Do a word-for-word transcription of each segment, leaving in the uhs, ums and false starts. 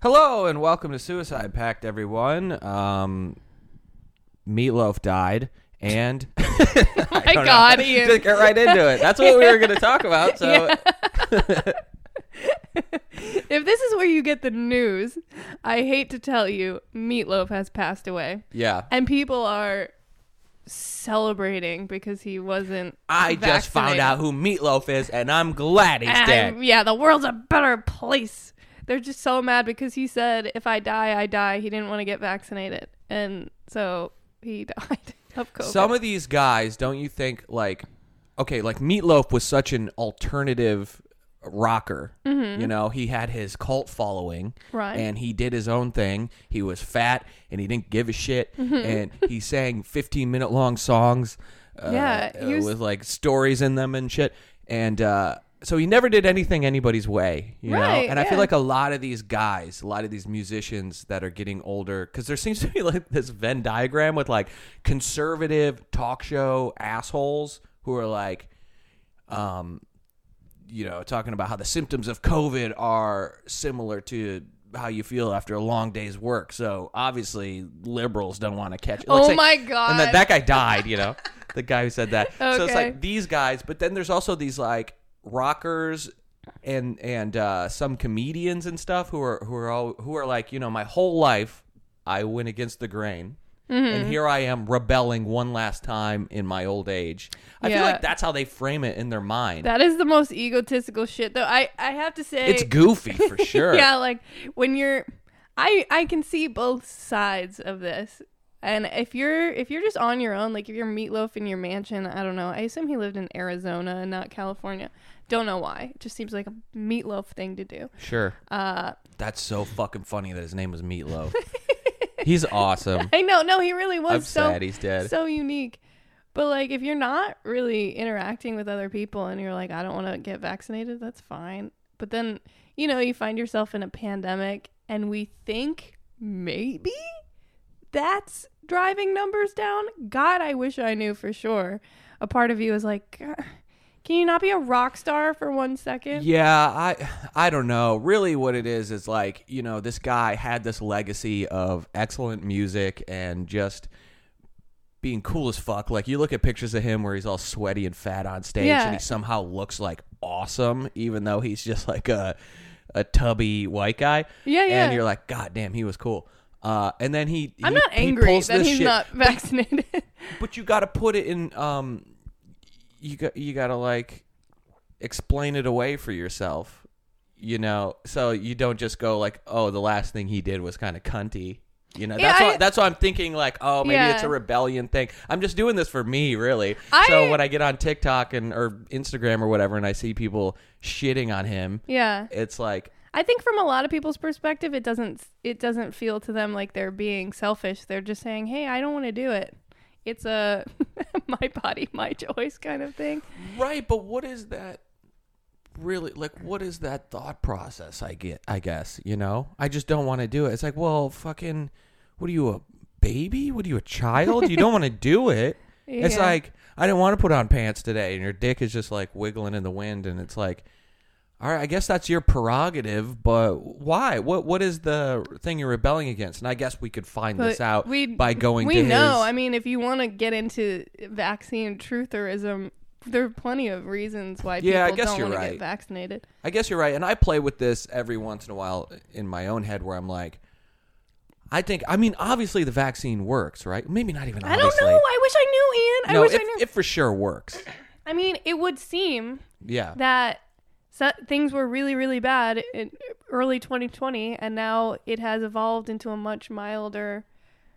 Hello and welcome to Suicide Pact, everyone. Um, Meatloaf died, and oh my God, know. Ian. Just get right into it. That's what we were going to talk about. So, yeah. If this is where you get the news, I hate to tell you, Meatloaf has passed away. Yeah, and people are celebrating because he wasn't. I vaccinated. just found out who Meatloaf is, and I'm glad he's and dead. Yeah, the world's a better place. They're just so mad because he said, if I die, I die. He didn't want to get vaccinated. And so he died of COVID. Some of these guys, don't you think, like, okay, like Meatloaf was such an alternative rocker. Mm-hmm. You know, he had his cult following. Right. And he did his own thing. He was fat and he didn't give a shit. Mm-hmm. And he sang fifteen minute long songs uh, yeah, uh, was- with like stories in them and shit. And, uh, so he never did anything anybody's way, you right, know? And yeah. I feel like a lot of these guys, a lot of these musicians that are getting older, because there seems to be like this Venn diagram with like conservative talk show assholes who are like, um, you know, talking about how the symptoms of COVID are similar to how you feel after a long day's work. So obviously liberals don't want to catch it. Oh Like, my God. And that, that guy died, you know, the guy who said that. Okay. So it's like these guys, but then there's also these like rockers and and uh, some comedians and stuff who are who are all who are like, you know, my whole life I went against the grain, mm-hmm. and here I am rebelling one last time in my old age. I yeah. feel like that's how they frame it in their mind. That is the most egotistical shit, though. I I have to say, It's goofy for sure. Yeah, like when you're, I I can see both sides of this. And if you're if you're just on your own, like if you're Meatloaf in your mansion, I don't know. I assume he lived in Arizona and not California. Don't know why. It just seems like a Meatloaf thing to do. Sure. Uh, That's so fucking funny that his name was Meatloaf. He's awesome. I know. No, he really was I'm so sad he's dead. so unique. But like, if you're not really interacting with other people and you're like, I don't want to get vaccinated, that's fine. But then, you know, you find yourself in a pandemic, and we think maybe that's driving numbers down. God, I wish I knew for sure. A part of you is like, can you not be a rock star for one second? Yeah, I I don't know. Really what it is is like, you know, this guy had this legacy of excellent music and just being cool as fuck. Like you look at pictures of him where he's all sweaty and fat on stage, Yeah. and he somehow looks like awesome, even though he's just like a a tubby white guy. Yeah, yeah. And you're like, God damn, he was cool. Uh, and then he, I'm he not he angry pulls that this he's shit. not vaccinated. But you got to put it in. Um, you got you got to like explain it away for yourself, you know. So you don't just go like, oh, the last thing he did was kind of cunty, you know. Yeah, that's I, what that's what I'm thinking. Like, oh, maybe yeah. it's a rebellion thing. I'm just doing this for me, really. I, so when I get on TikTok and or Instagram or whatever, and I see people shitting on him, yeah, it's like. I think from a lot of people's perspective, it doesn't it doesn't feel to them like they're being selfish. They're just saying, hey, I don't want to do it. It's a my body, my choice kind of thing. Right, but what is that really like? What is that thought process? I get, I guess, you know, I just don't want to do it. It's like, well, fucking, what are you, a baby? What are you, a child? You don't want to do it. Yeah. It's like, I didn't want to put on pants today, and your dick is just like wiggling in the wind, and it's like, all right, I guess that's your prerogative, but why? What What is the thing you're rebelling against? And I guess we could find But this out we, by going we to know. his... I mean, if you want to get into vaccine trutherism, there are plenty of reasons why Yeah, I people guess don't you're want to right. get vaccinated. I guess you're right. And I play with this every once in a while in my own head where I'm like, I think, I mean, obviously the vaccine works, right? Maybe not even I obviously. don't know. I wish I knew, Ian. No, I wish it, I knew. it for sure works. I mean, it would seem Yeah. that so things were really, really bad in early twenty twenty, and now it has evolved into a much milder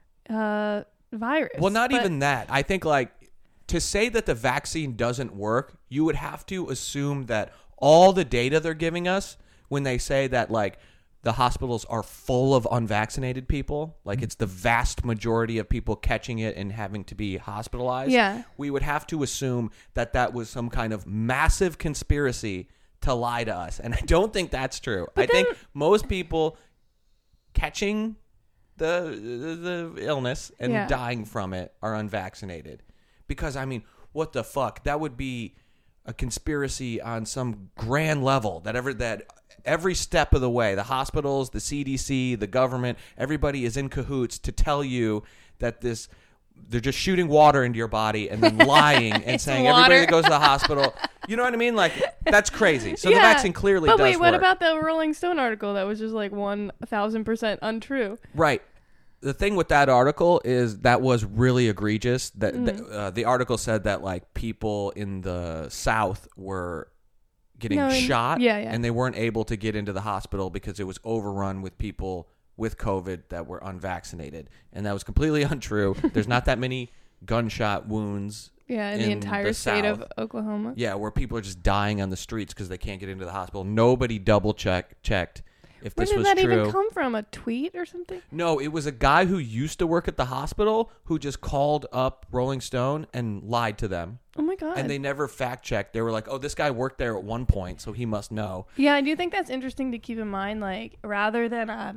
uh, virus. Well, not But- even that. I think, like, to say that the vaccine doesn't work, you would have to assume that all the data they're giving us when they say that, like, the hospitals are full of unvaccinated people, like it's the vast majority of people catching it and having to be hospitalized. Yeah. We would have to assume that that was some kind of massive conspiracy to lie to us. And I don't think that's true. But I then- think most people catching the the, the illness and Yeah. dying from it are unvaccinated. Because, I mean, what the fuck? That would be a conspiracy on some grand level that ever that every step of the way. The hospitals, the C D C, the government, everybody is in cahoots to tell you that this they're just shooting water into your body and then lying and saying water. everybody that goes to the hospital. You know what I mean? Like, that's crazy. So Yeah. the vaccine clearly But does wait, what work. about the Rolling Stone article that was just like one thousand percent untrue? Right. The thing with that article is that was really egregious. That Mm. the, uh, the article said that like people in the South were getting No, in- shot, yeah, yeah. and they weren't able to get into the hospital because it was overrun with people with COVID that were unvaccinated, and that was completely untrue. There's not that many gunshot wounds. Yeah, in, the in entire the state of South. Oklahoma. Yeah, where people are just dying on the streets because they can't get into the hospital. Nobody double check checked if Where this did was that true. even come from? A tweet or something? No, it was a guy who used to work at the hospital who just called up Rolling Stone and lied to them. Oh my god! And they never fact checked. They were like, "Oh, this guy worked there at one point, so he must know." Yeah, I do think that's interesting to keep in mind. Like, rather than a,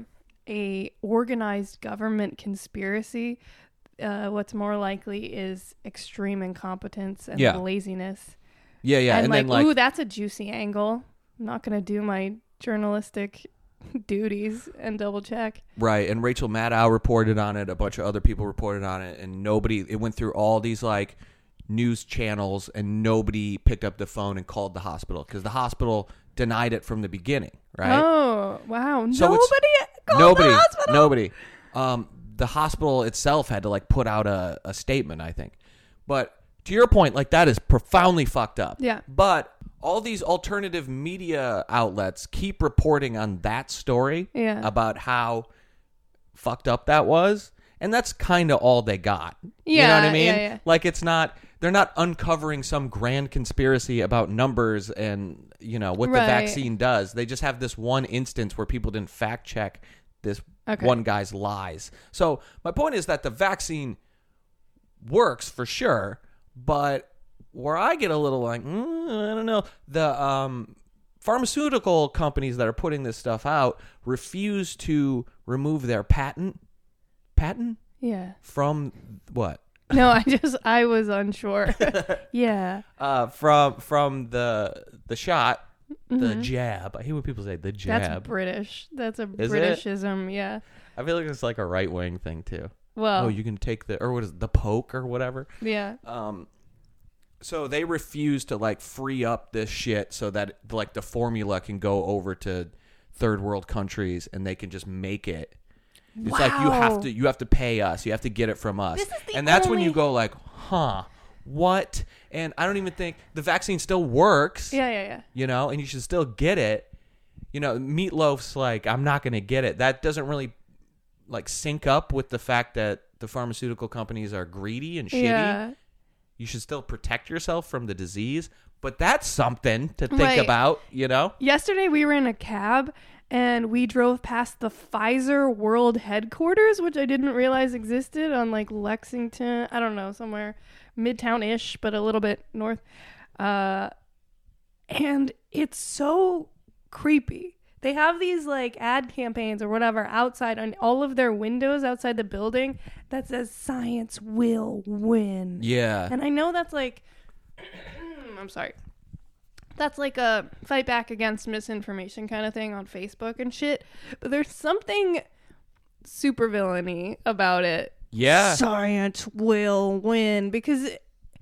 a organized government conspiracy, uh, what's more likely is extreme incompetence and Yeah. laziness. Yeah, yeah, and, and, like, then like ooh, that's a juicy angle. I'm not gonna do my journalistic duties and double check. right, and Rachel Maddow reported on it. A bunch of other people reported on it, and nobody. It went through all these like news channels, and nobody picked up the phone and called the hospital because the hospital denied it from the beginning. Right. Oh wow! So it's- Nobody called nobody, the hospital. nobody. Um, the hospital itself had to like put out a, a statement, I think. But to your point, like that is profoundly fucked up. Yeah. But all these alternative media outlets keep reporting on that story Yeah. about how fucked up that was, and that's kind of all they got. You know Yeah, what I mean? yeah, yeah. Like it's not they're not uncovering some grand conspiracy about numbers and, you know, what Right. the vaccine does. They just have this one instance where people didn't fact check this Okay. one guy's lies. So my point is that the vaccine works for sure, but where I get a little like, mm, I don't know, the um, pharmaceutical companies that are putting this stuff out refuse to remove their patent patent Yeah. from what? No, I just I was unsure. Yeah. Uh, from from the the shot, the Mhm. jab. I hate when people say the jab. That's British. That's a Is it? Britishism. Yeah. I feel like it's like a right wing thing too. Well. Oh, you can take the or what is it, the poke or whatever. Yeah. Um, so they refuse to like free up this shit so that like the formula can go over to third world countries and they can just make it. It's like you have Wow. to you have to pay us. You have to get it from us. This is the And that's when you only- go like, huh, what? And I don't even think the vaccine still works. Yeah. Yeah. Yeah. You know, and you should still get it. You know, Meatloaf's like, I'm not going to get it. That doesn't really like sync up with the fact that the pharmaceutical companies are greedy and shitty. Yeah. You should still protect yourself from the disease, but that's something to think Right. about, you know? Yesterday we were in a cab and we drove past the Pfizer World Headquarters, which I didn't realize existed on like Lexington. I don't know, somewhere midtown-ish, but a little bit north. Uh, and it's so creepy. They have these like ad campaigns or whatever outside on all of their windows outside the building that says science will win. Yeah. And I know that's like, I'm sorry. That's like a fight back against misinformation kind of thing on Facebook and shit. But there's something super villainy about it. Yeah. Science will win because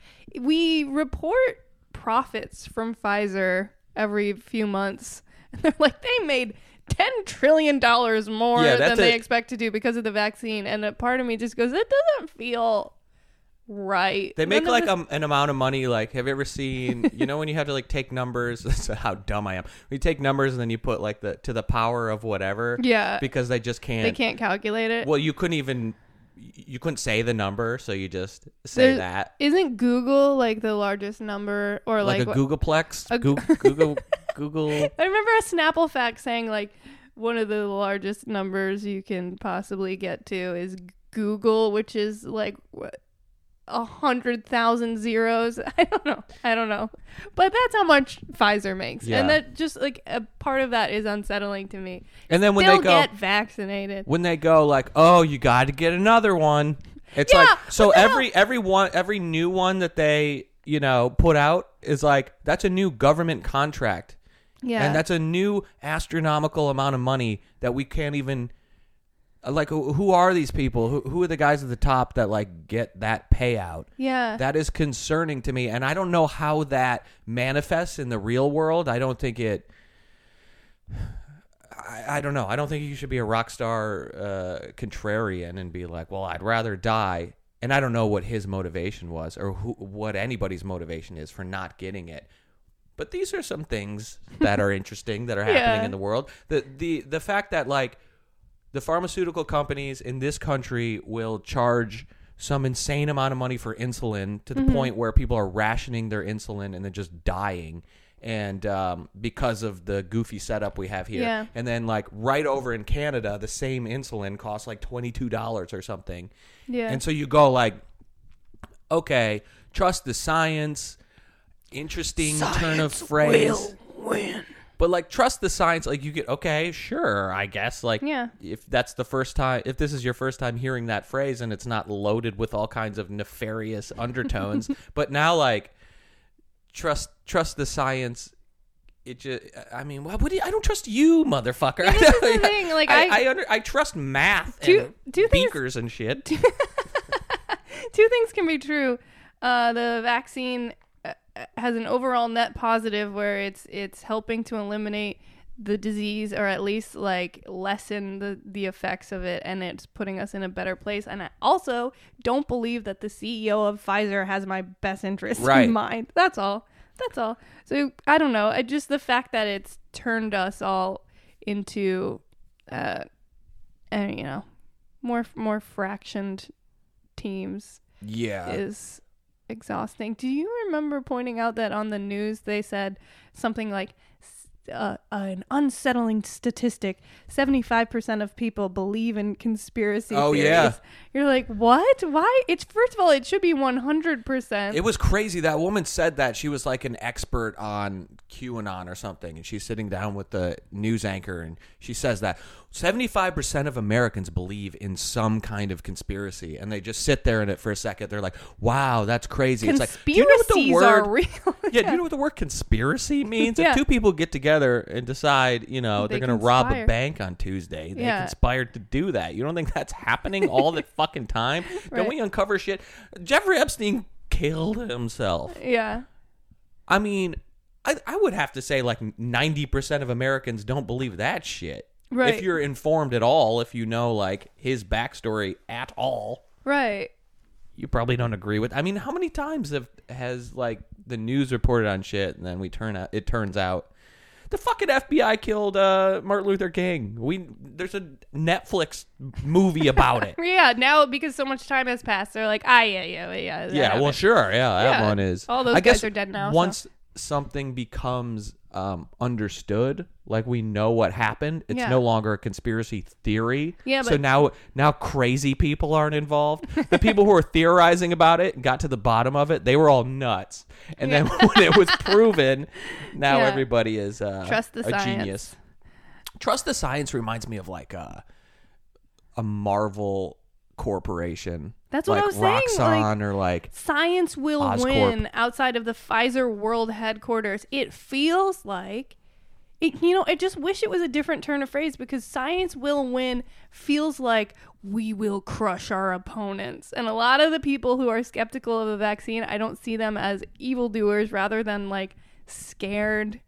we report profits from Pfizer every few months. And they're like, they made ten trillion dollars more Yeah, than that's they a- expect to do because of the vaccine. And a part of me just goes, that doesn't feel right. They make None of like this- um, an amount of money. Like, have you ever seen, you know, when you have to like take numbers, that's how dumb I am. You take numbers and then you put like the, to the power of whatever. Yeah. Because they just can't. They can't calculate it. Well, you couldn't even, you couldn't say the number. So you just say There's- that. Isn't Google like the largest number or Like, like, a what- Googleplex. a- Goo- Google, Google. I remember a Snapple fact saying like one of the largest numbers you can possibly get to is Google, which is like what a hundred thousand zeros. I don't know. I don't know. But that's how much Pfizer makes. Yeah. And that just like a part of that is unsettling to me. And then when Still they go, get vaccinated. when they go like, oh, you got to get another one. It's Yeah, like, so what the every, every one, every new one that they, you know, put out is like, that's a new government contract. Yeah. And that's a new astronomical amount of money that we can't even, like, who who are these people? Who, who are the guys at the top that, like, get that payout? Yeah. That is concerning to me. And I don't know how that manifests in the real world. I don't think it, I, I don't know. I don't think you should be a rock star uh, contrarian and be like, well, I'd rather die. And I don't know what his motivation was or who, what anybody's motivation is for not getting it. But these are some things that are interesting that are happening Yeah. in the world. The the the fact that, like, the pharmaceutical companies in this country will charge some insane amount of money for insulin to the Mm-hmm. point where people are rationing their insulin and then just dying. And um, because of the goofy setup we have here. Yeah. And then, like, right over in Canada, the same insulin costs like twenty-two dollars or something. Yeah. And so you go like, okay, trust the science. Interesting turn of phrase. win. But, like, trust the science. Like, you get, okay, sure, I guess. Like, Yeah. if that's the first time, if this is your first time hearing that phrase and it's not loaded with all kinds of nefarious undertones. But now, like, trust trust the science. It just, I mean, why would you, I don't trust you, motherfucker. Yeah, this is the thing, like, I, I- I, under, I trust math Two- and two things- beakers and shit. Two things can be true. Uh, the vaccine uh, has an overall net positive where it's it's helping to eliminate the disease, or at least like lessen the the effects of it, and it's putting us in a better place. And I also don't believe that the C E O of Pfizer has my best interest Right. in mind. That's all. That's all. So I don't know. I just the fact that it's turned us all into, uh, and you know, more more fractioned teams Yeah. is exhausting. Do you remember pointing out that on the news they said something like uh, an unsettling statistic, seventy-five percent of people believe in conspiracy Oh, theories? yeah. You're like, what? Why? It's first of all, it should be one hundred percent. It was crazy. That woman said that. She was like an expert on QAnon or something. And she's sitting down with the news anchor and she says that seventy-five percent of Americans believe in some kind of conspiracy. And they just sit there in it for a second. They're like, wow, that's crazy. It's like, do you know what the Conspiracies word, are real. yeah, do you know what the word conspiracy means? Yeah. If two people get together and decide, you know, They they're going to rob a conspire. bank on Tuesday, they Yeah. conspired to do that. You don't think that's happening all the fucking time? Don't Right. we uncover shit? Jeffrey Epstein killed himself. Yeah. I mean, I, I would have to say like ninety percent of Americans don't believe that shit. Right. If you're informed at all, if you know like his backstory at all, Right. you probably don't agree with. I mean, how many times have has like the news reported on shit and then we turn out it turns out the fucking F B I killed uh, Martin Luther King. We there's a Netflix movie about it. Yeah, now because so much time has passed, they're like, ah, yeah, yeah, yeah. that Yeah, well, happened. sure. Yeah, that Yeah. one is. All those I guys guess are dead now, so. Once something becomes um, understood, like we know what happened, it's Yeah. no longer a conspiracy theory. Yeah, so but- now, now crazy people aren't involved. The people who were theorizing about it and got to the bottom of it, they were all nuts. And then when it was proven, now Yeah. everybody is uh, Trust the a science. genius. Trust the science reminds me of like a, a Marvel corporation. That's what like I was saying, Roxxon or like Science will Oscorp. win outside of the Pfizer world headquarters. It feels like, it, you know, I just wish it was a different turn of phrase, because science will win feels like we will crush our opponents. And a lot of the people who are skeptical of the vaccine, I don't see them as evildoers, rather than like scared,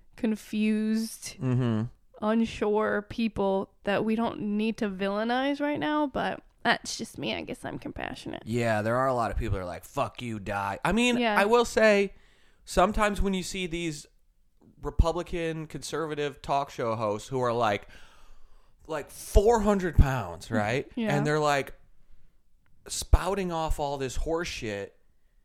confused, mm-hmm. unsure people that we don't need to villainize right now. But that's just me. I guess I'm compassionate. Yeah, there are a lot of people that are like, fuck you, die. I mean, Yeah. I will say, sometimes when you see these Republican conservative talk show hosts who are like, like four hundred pounds, right? Yeah. And they're like spouting off all this horse shit.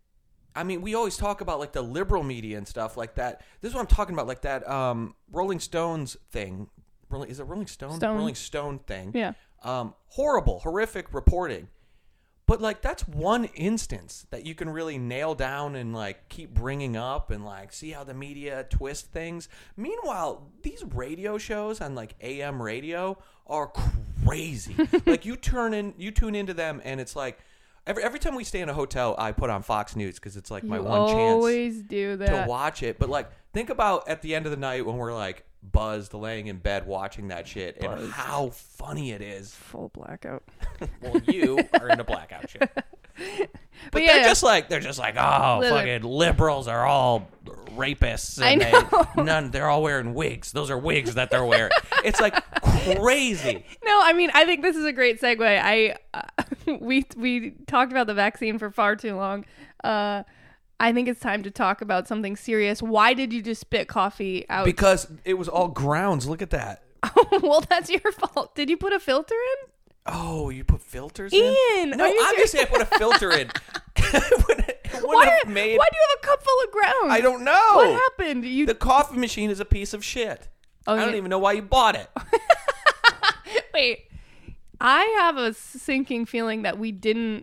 I mean, we always talk about like the liberal media and stuff like that. This is what I'm talking about, like that um, Rolling Stones thing. Rolling, is it Rolling Stone? Stone. Rolling Stone thing. Yeah. Um, horrible, horrific reporting. But like that's one instance that you can really nail down and like keep bringing up and like see how the media twist things. Meanwhile, these radio shows on like A M radio are crazy. Like you turn in, you tune into them and it's like Every, every time we stay in a hotel, I put on Fox News because it's like my You one chance always do that. to watch it. But like, think about at the end of the night when we're like buzzed, laying in bed watching that shit, and Buzzed. how funny it is. Full blackout. Well, you are in a blackout shit. But, But they're yeah. just like they're just like oh Literally. fucking liberals are all rapists. I And know. They, none. They're all wearing wigs. Those are wigs that they're wearing. It's like crazy. No, I mean, I think this is a great segue. I uh, we we talked about the vaccine for far too long. Uh, I think it's time to talk about something serious. Why did you just spit coffee out? Because it was all grounds. Look at that. Well, that's your fault. Did you put a filter in? Oh, you put filters Ian, in? are No, you obviously I put a filter in. It would- it Why, wouldn't have are- made. why do you have a cup full of ground? I don't know. What happened? You The coffee machine is a piece of shit. Oh, I don't yeah. even know why you bought it. Wait. I have a sinking feeling that we didn't.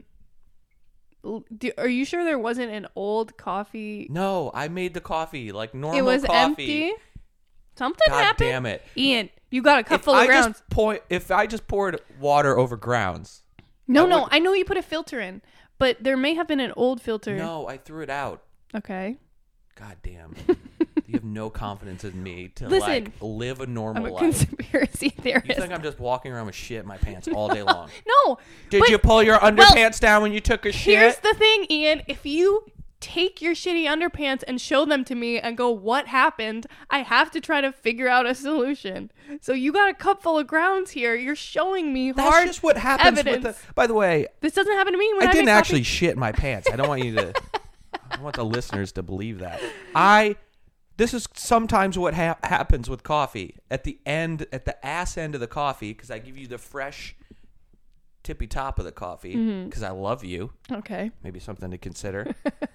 Do, are you sure there wasn't an old coffee? No, I made the coffee like normal It was coffee. empty. Something God happened. damn it. Ian, you got a cup If full of I grounds. just point, if I just poured water over grounds, No, I no, would- I know you put a filter in, but there may have been an old filter. no, I threw it out. Okay. God damn. You have no confidence in me to Listen, like live a normal I'm a life. conspiracy theorist. You think I'm just walking around with shit in my pants all day long? No. Did but you pull your underpants down when you took a Here's shit? the thing, Ian. If you take your shitty underpants and show them to me and go, what happened? I have to try to figure out a solution. So you got a cup full of grounds here. You're showing me That's hard just what happens evidence. with the. By the way, This doesn't happen to me when I, I didn't make coffee. actually shit in my pants. I don't want you to. I don't want the listeners to believe that. I. This is sometimes what ha- happens with coffee. At the end, at the ass end of the coffee, because I give you the fresh, tippy top of the coffee, because I love you. Okay. Maybe something to consider.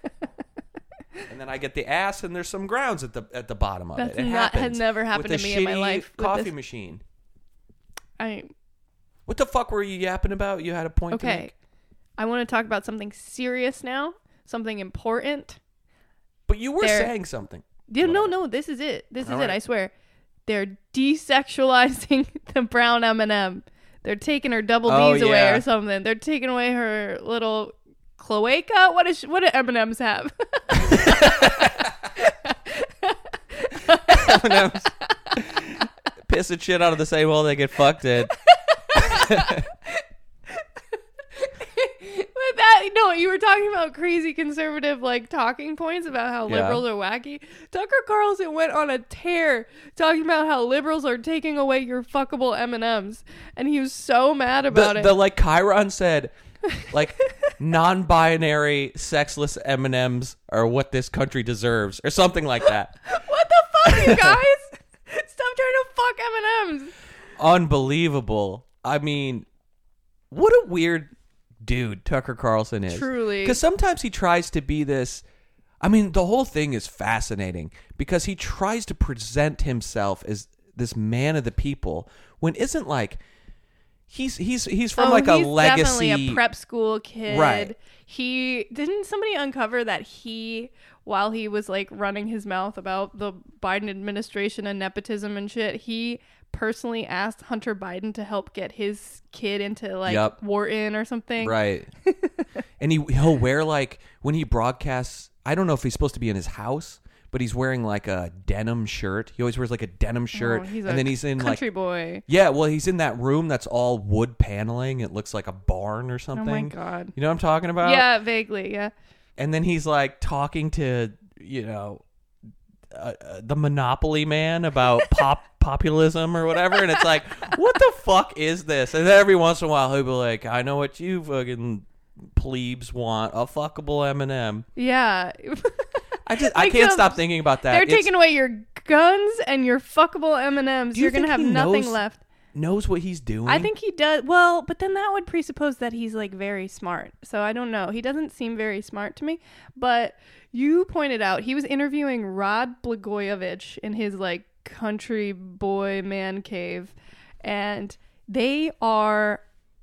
And then I get the ass, and there's some grounds at the at the bottom of That's it. It not- happens has never happened with to the me in my shitty life with Coffee this. machine. I What the fuck were you yapping about? You had a point to Okay. make? I want to talk about something serious now, something important. But you were There- saying something. Yeah, no, Whatever. no, this is it. This is All it. right. I swear. They're desexualizing the brown M and M. They're taking her double Oh, D's away yeah. or something. They're taking away her little cloaca. What is she, what do M and M's have? M and M's piss and shit out of the same hole they get fucked in. But that no, you were talking about crazy conservative like talking points about how Yeah. liberals are wacky. Tucker Carlson went on a tear talking about how liberals are taking away your fuckable M and M's, and he was so mad about The, it. the like Chiron said, like non-binary, sexless M and M's are what this country deserves, or something like that. What the fuck, you guys? Stop trying to fuck M and M's. Unbelievable. I mean, what a weird dude Tucker Carlson is. Truly. Because sometimes he tries to be this. I mean, the whole thing is fascinating because he tries to present himself as this man of the people when isn't like he's he's he's from Oh, like a he's legacy. definitely a prep school kid. Right. He didn't somebody uncover that he, while he was like running his mouth about the Biden administration and nepotism and shit, he personally asked Hunter Biden to help get his kid into like Yep. Wharton or something. Right. And he he'll wear like when he broadcasts, I don't know if he's supposed to be in his house, but he's wearing like a denim shirt. He always wears like a denim shirt. Oh, he's and a then he's in country like boy. yeah, well, he's in that room that's all wood paneling. It looks like a barn or Oh something. my god. You know what I'm talking about? Yeah, vaguely. Yeah. And then he's like talking to, you know, uh, uh, the Monopoly man about pop populism or whatever. And it's like, what the fuck is this? And then every once in a while he'll be like, I know what you fucking plebes want, a fuckable M and M. Yeah. I just I Like, can't um, stop thinking about that. They're It's- taking away your guns and your fuckable M and M's. Do you You're going to think have he nothing knows- left. knows what he's doing. I think he does. Well, but then that would presuppose that he's like very smart. So I don't know. He doesn't seem very smart to me. But you pointed out he was interviewing Rod Blagojevich in his like country boy man cave. And they are,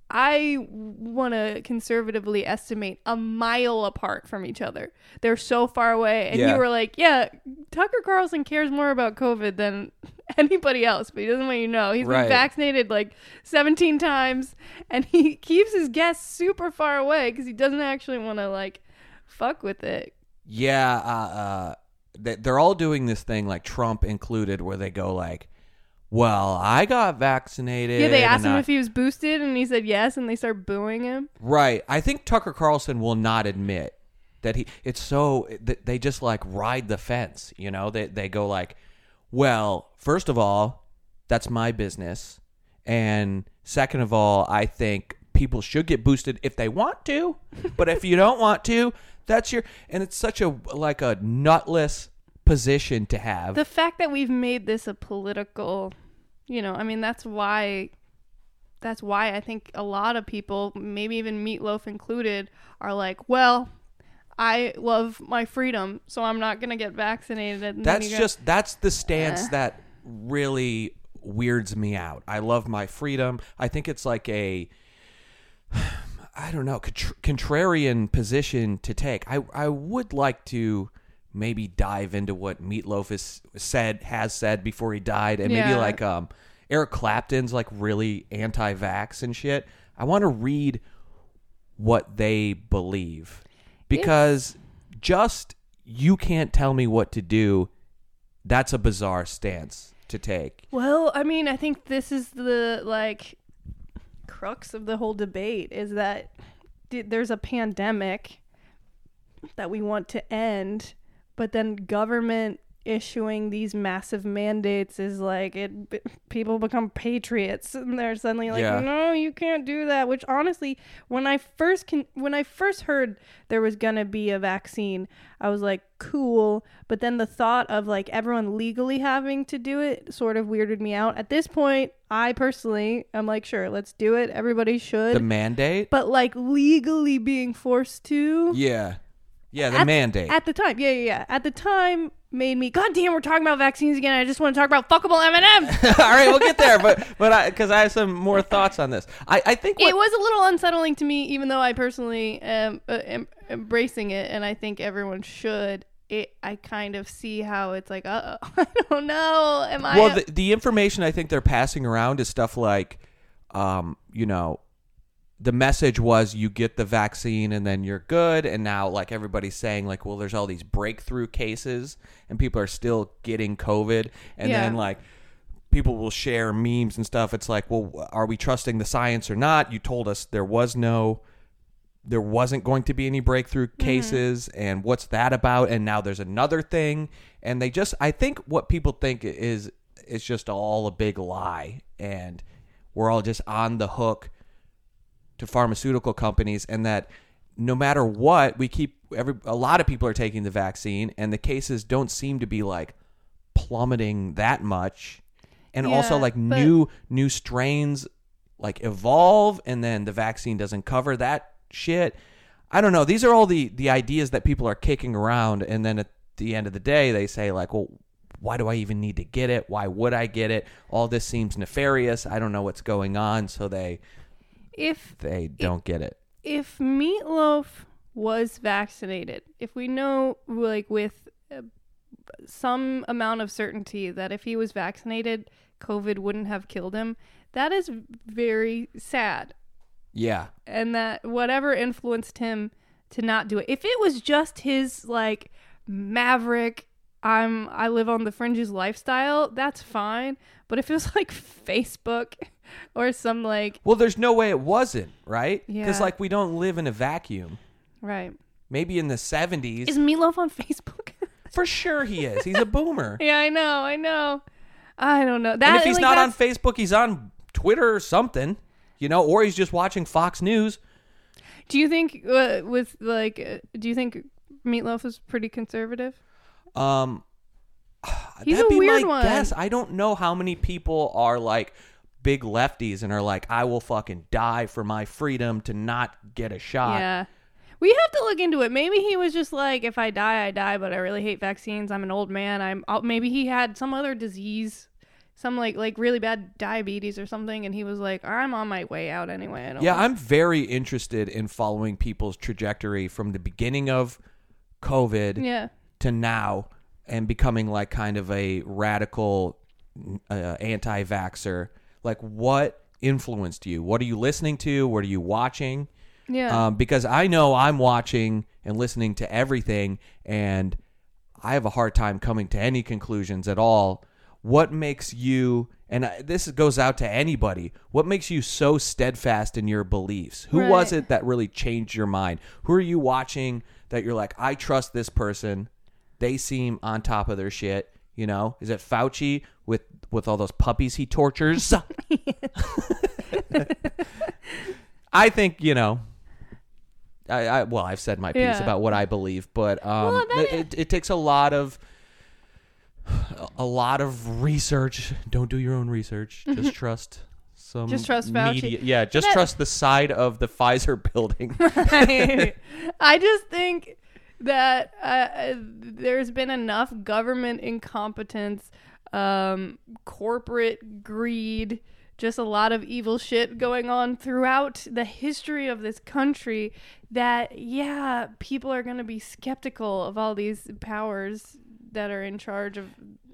I want to conservatively estimate, a mile apart from each other. They're so far away. And Yeah. you were like, yeah, Tucker Carlson cares more about COVID than anybody else, but he doesn't want you to know. He's Right. been vaccinated like seventeen times, and he keeps his guests super far away because he doesn't actually want to like fuck with it. Yeah, uh, uh, they- they're all doing this thing, like Trump included, where they go like, well, I got vaccinated. Yeah, they asked and him I- if he was boosted, and he said yes, and they start booing him. Right. I think Tucker Carlson will not admit that he, it's so, that they just like ride the fence, you know? They, they go like, well, first of all, that's my business. And second of all, I think people should get boosted if they want to. But if you don't want to, that's your, and it's such a, like a nutless position to have. The fact that we've made this a political, you know, I mean, that's why, that's why I think a lot of people, maybe even Meatloaf included, are like, well, I love my freedom, so I'm not going to get vaccinated. And then That's you go- just, that's the stance Uh. that really weirds me out. I love my freedom. I think it's like a, I don't know, contra- contrarian position to take. I, I would like to maybe dive into what Meatloaf has said, has said before he died, and maybe Yeah. like um, Eric Clapton's like really anti-vax and shit. I want to read what they believe, because just you can't tell me what to do. That's a bizarre stance to take. Well, I mean, I think this is the like crux of the whole debate is that d- there's a pandemic that we want to end, but then government issuing these massive mandates is like it b- people become patriots, and they're suddenly like, Yeah. no, you can't do that. Which honestly, when I first can when I first heard there was gonna be a vaccine, I was like, cool. But then the thought of like everyone legally having to do it sort of weirded me out. At this point, I personally am like, sure, let's do it. Everybody should. The mandate? But like legally being forced to. Yeah. Yeah, the At- mandate. At the time, yeah, yeah, yeah. At the time, made me, God damn, we're talking about vaccines again. I just want to talk about fuckable M and M's. All right, we'll get there, but but I because I have some more thoughts on this. I, I think what, It was a little unsettling to me, even though I personally am, uh, am embracing it, and I think everyone should. It, I kind of see how it's like, uh, I don't know. Am I? well the, the information I think they're passing around is stuff like, um, you know, the message was you get the vaccine and then you're good, and now like everybody's saying like, well, there's all these breakthrough cases and people are still getting COVID, and Yeah. then like people will share memes and stuff. It's like, well, are we trusting the science or not? You told us there was no, there wasn't going to be any breakthrough cases, and what's that about? And now there's another thing, and they just, I think what people think is is just all a big lie, and we're all just on the hook to pharmaceutical companies, and that no matter what, we keep every a lot of people are taking the vaccine, and the cases don't seem to be like plummeting that much, and also Yeah, like but- new new strains like evolve, and then the vaccine doesn't cover that shit. I don't know. These are all the the ideas that people are kicking around, and then at the end of the day, they say like, well, why do I even need to get it? Why would I get it? All this seems nefarious. I don't know what's going on, so they if they don't get it. if Meatloaf was vaccinated, if we know like with uh, some amount of certainty that if he was vaccinated, COVID wouldn't have killed him, that is very sad. Yeah. And that whatever influenced him to not do it. If it was just his like maverick, I'm I live on the fringes lifestyle, that's fine. But if it was like Facebook or some like Well, there's no way it wasn't, right? Because Yeah. like we don't live in a vacuum. right. Maybe in the seventies, Is Meatloaf on Facebook? for sure he is. He's a boomer. Yeah, I know, I know. I don't know. That And if he's like, not on that's- Facebook, he's on Twitter or something, you know, or he's just watching Fox News. Do you think uh, with like uh, do you think Meatloaf is pretty conservative? Um, He's that'd a be weird my one. guess. I don't know how many people are like big lefties and are like, I will fucking die for my freedom to not get a shot. Yeah. We have to look into it. Maybe he was just like, if I die, I die, but I really hate vaccines. I'm an old man. I'm I'll, maybe he had some other disease, some like like really bad diabetes or something, and he was like, I'm on my way out anyway. I don't Yeah, want- I'm very interested in following people's trajectory from the beginning of COVID yeah. to now, and becoming like kind of a radical uh, anti-vaxxer, like what influenced you? What are you listening to? What are you watching? Yeah. Um, because I know I'm watching and listening to everything, and I have a hard time coming to any conclusions at all. What makes you, and I- this goes out to anybody, what makes you so steadfast in your beliefs? Who Right. was it that really changed your mind? Who are you watching that you're like, I trust this person. They seem on top of their shit. You know, is it Fauci with, with all those puppies he tortures? I think, you know, I, I well, I've said my piece Yeah. about what I believe, but um, Well, that it, it, it takes a lot of a lot of research. Don't do your own research. Just trust some. Just trust Fauci. media. Yeah, just That- trust the side of the Pfizer building. Right. I just think that uh, there's been enough government incompetence, um, corporate greed, just a lot of evil shit going on throughout the history of this country that, yeah, people are going to be skeptical of all these powers that are in charge of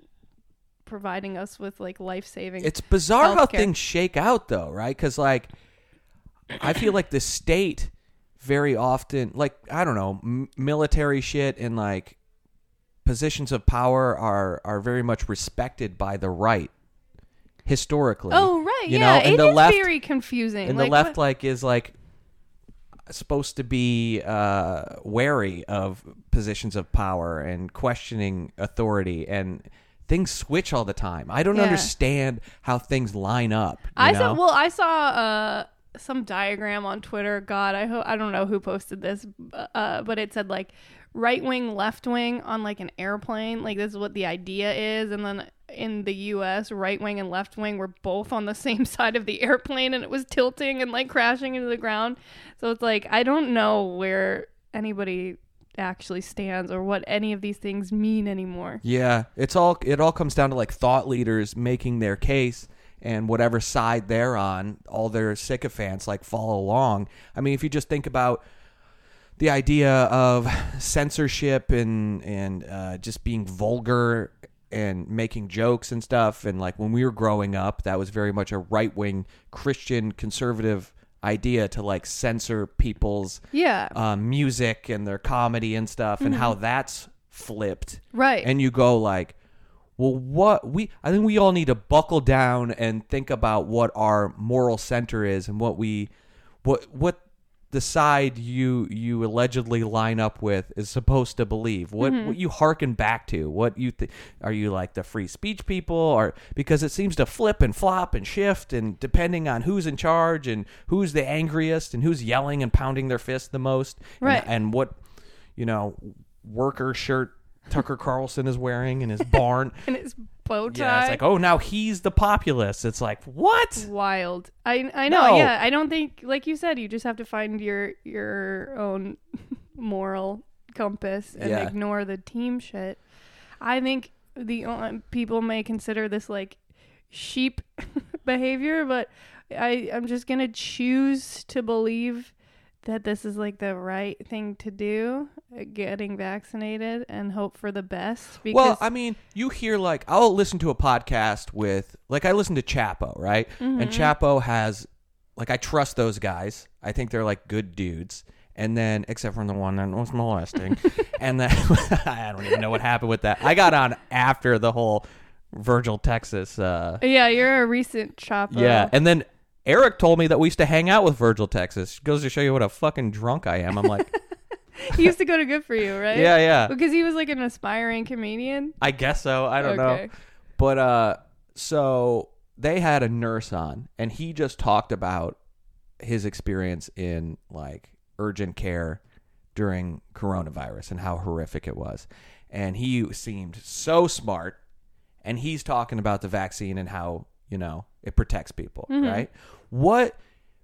providing us with like life-saving. It's bizarre how Healthcare. things shake out, though, right? Because like, I feel like the state very often, like I don't know, m- military shit and like positions of power are are very much respected by the right historically. Oh, right. You yeah, know, and it the is left- very confusing. and like, the left what- like is like supposed to be uh wary of positions of power and questioning authority, and things switch all the time. I don't Yeah. understand how things line up. you I know? saw. Well, I saw uh, some diagram on Twitter. God, I hope I don't know who posted this, uh, but it said like right wing, left wing on like an airplane. Like this is what the idea is, and then in the U S, right wing and left wing were both on the same side of the airplane, and it was tilting and like crashing into the ground. So it's like I don't know where anybody actually stands or what any of these things mean anymore. Yeah, it's all it all comes down to like thought leaders making their case, and whatever side they're on, all their sycophants like follow along. I mean, if you just think about the idea of censorship and and uh, just being vulgar and making jokes and stuff, and like when we were growing up, that was very much a right wing Christian conservative idea to like censor people's Yeah. um, music and their comedy and stuff, and how that's flipped. Right. And you go like, well, what we I think we all need to buckle down and think about what our moral center is and what we what what the side you you allegedly line up with is supposed to believe. What what you hearken back to. What you th- are you like the free speech people, or because it seems to flip and flop and shift, and depending on who's in charge and who's the angriest and who's yelling and pounding their fist the most, Right. and, and what you know worker shirt Tucker Carlson is wearing in his barn. and his bow tie. Yeah, it's like, oh, now he's the populist. It's like, what? Wild. I I know. No. Yeah, I don't think, like you said, you just have to find your your own moral compass and Yeah. ignore the team shit. I think the uh, people may consider this like sheep behavior, but I I'm just gonna choose to believe that this is like the right thing to do, uh, getting vaccinated, and hope for the best. Because Well, I mean, you hear like, I'll listen to a podcast with, like, I listen to Chapo, right? Mm-hmm. And Chapo has, like, I trust those guys. I think they're like good dudes. And then, except for the one that was molesting. And then, I don't even know what happened with that. I got on after the whole Virgil, Texas. Uh, yeah, you're a recent chopper. yeah. And then Eric told me that we used to hang out with Virgil, Texas. Goes to show you what a fucking drunk I am. I'm like, He used to go to Good For You, right? yeah, yeah. Because he was like an aspiring comedian. I guess so. I don't Okay. know. But uh so they had a nurse on, and he just talked about his experience in like urgent care during coronavirus and how horrific it was. And he seemed so smart, and he's talking about the vaccine and how, you know, it protects people, Mhm. right? What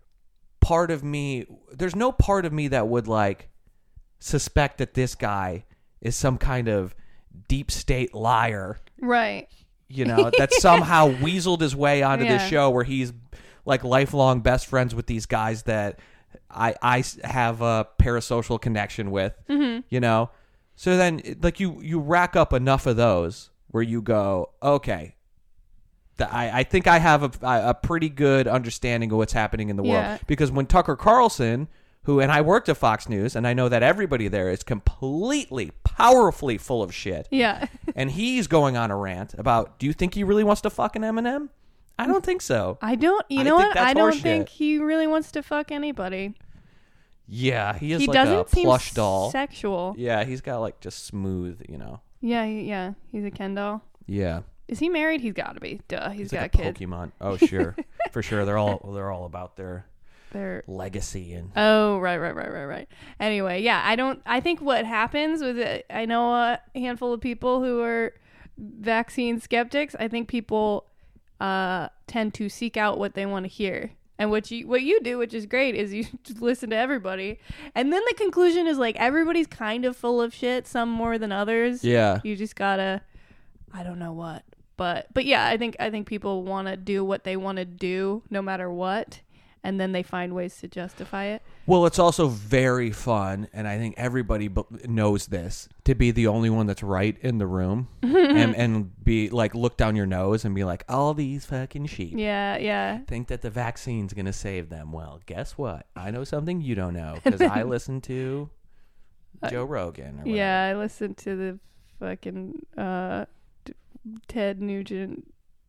part of me, there's no part of me that would like suspect that this guy is some kind of deep state liar, Right. you know, that somehow weaseled his way onto this Yeah. show where he's like lifelong best friends with these guys that I I have a parasocial connection with, Mm-hmm. you know. So then like you you rack up enough of those where you go, okay, the, I, I think I have a, a pretty good understanding of what's happening in the world. Yeah. Because when Tucker Carlson, who, and I worked at Fox News, and I know that everybody there is completely, powerfully full of shit. Yeah. And he's going on a rant about, do you think he really wants to fuck an Eminem? I don't think so. I don't, you I know think what? that's I don't horseshit. think he really wants to fuck anybody. Yeah, he is He like doesn't a seem plush doll. sexual. Yeah, he's got like just smooth, you know. Yeah, he- yeah. He's a Ken doll. Yeah. Is he married? He's got to be. Duh. He's He's got like a kids. Pokemon. Oh, sure. For sure. They're all they're all about their They're legacy and Oh, right, right, right, right, right. Anyway, yeah, I don't. I think what happens with it, I know a handful of people who are vaccine skeptics. I think people uh, tend to seek out what they want to hear, and what you what you do, which is great, is you just listen to everybody, and then the conclusion is like everybody's kind of full of shit, some more than others. Yeah. You just gotta, I don't know what, but but yeah, I think I think people want to do what they want to do, no matter what. And then they find ways to justify it. Well, it's also very fun, and I think everybody b- knows this, to be the only one that's right in the room and, and be like, look down your nose and be like, all these fucking sheep Yeah, yeah. think that the vaccine's going to save them. Well, guess what? I know something you don't know because I listen to Joe Rogan. Or whatever. Yeah, I listened to the fucking uh, t- Ted Nugent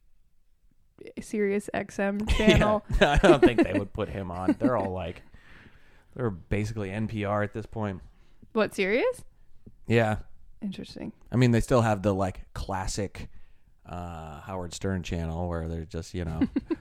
Sirius X M channel. Yeah, I don't think they would put him on. They're all like, they're basically N P R at this point. What, Sirius? Yeah. Interesting. I mean, they still have the like classic uh, Howard Stern channel where they're just, you know,